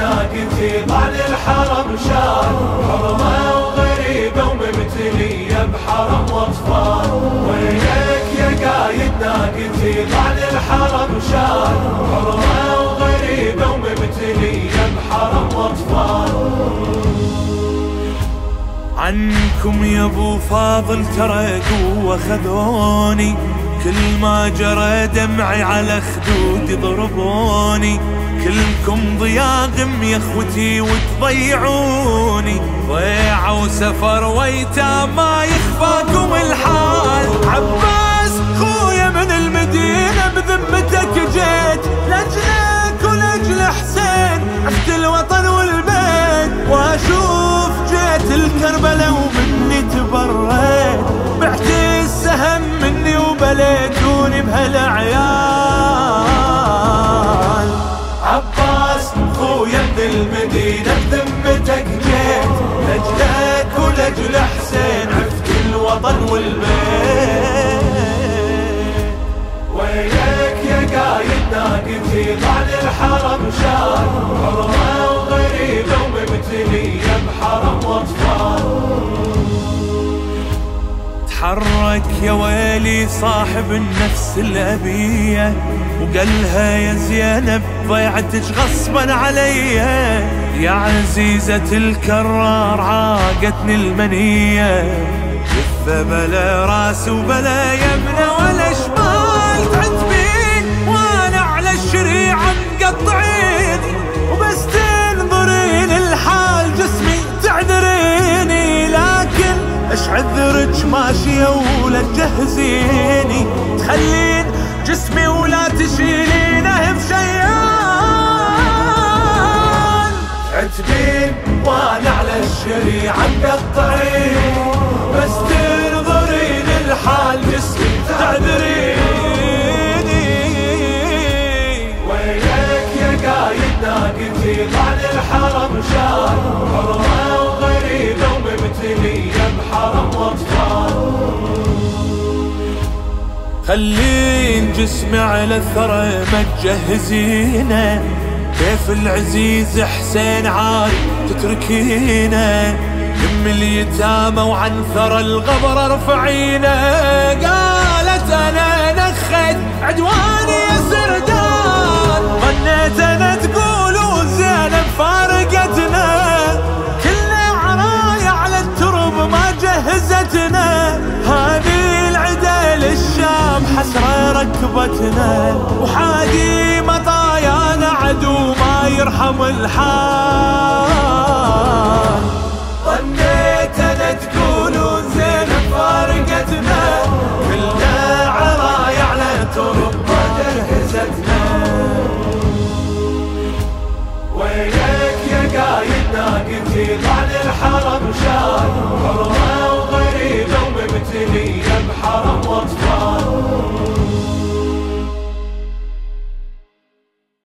ناقتي طعن الحرم شال، حرمة وغريبة وممتلية بحرم واطفال. وينك يا قايد ناقتي طعن الحرم شال، حرمة وغريبة وممتلية بحرم واطفال. عنكم يا ابو فاضل ترى قوة خذوني، كل ما جرى دمعي على خدودي ضربوني. كلكم ضياغم يا اخوتي وتضيعوني، ضيعوا سفر ويتام ما يخفاكم الحال. عباس خويا من المدينة بذمتك جيت، لاجلك ولاجل حسين عشت الوطن والبيت. واشوف جيت الكربلة ومني تبريت، بعت السهم مني وبليتوني بهالعيال. عباس خويا من المدينة بذمتك جيت، لاجلك ولاجل حسين عفت الوطن والبيت. وينك يا قايد ناقتي طعن الحرم شال، حرمة وغريبة وممتلية بحرم واطفال. تحرك يا ويلي صاحب النفس الأبية، وقالها يا زينب ضيعتك غصبا عليا. يا عزيزة الكرار عاقتني المنية، لفة بلا راس وبلا يمنى ولا شمال. تعتبين وانا على الشريعة مقطعيني، وبس تنظرين الحال جسمي تعذريني. لكن اش عذرك ماشية ولا تجهزيني، تخلين جسمي ولا تشيلينه بشيان. عتبين وانا على الشريعة مقطعين، بس تنظرين الحال جسمي تعذريني. وينك يا قايد ناقتي طعن الحرم شال، حرمة وغريبة وممتلية بحرم واطفال. خلين جسمي على الثرى ما تجهزينه، كيف العزيز حسين عاري تتركينه. دم اليتامى وعن ثرى الغبر ارفعينه. قالت انا نخت عدواني يا سردان، ظنيت انا تقولوا زينب فارقتنا. كلنا عرايا على الترب ما جهزتنا، هذه العدا للشام حسرة ركبتنا. وحادي مطايانا عدو ما يرحم الحال. ظنيت انا تقولوا زينب فارقتنا، كلنا عرايا على ترب ما جهزتنا. وينك يا قايد ناقتي طعن الحرم شال،